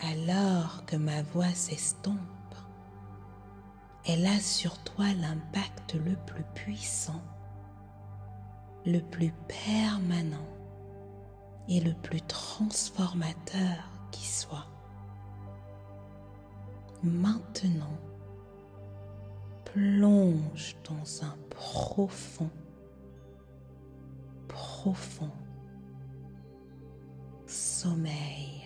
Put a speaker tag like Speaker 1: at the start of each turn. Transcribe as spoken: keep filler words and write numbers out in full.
Speaker 1: Alors que ma voix s'estompe, elle a sur toi l'impact le plus puissant, le plus permanent et le plus transformateur qui soit. Maintenant, plonge dans un profond, profond sommeil.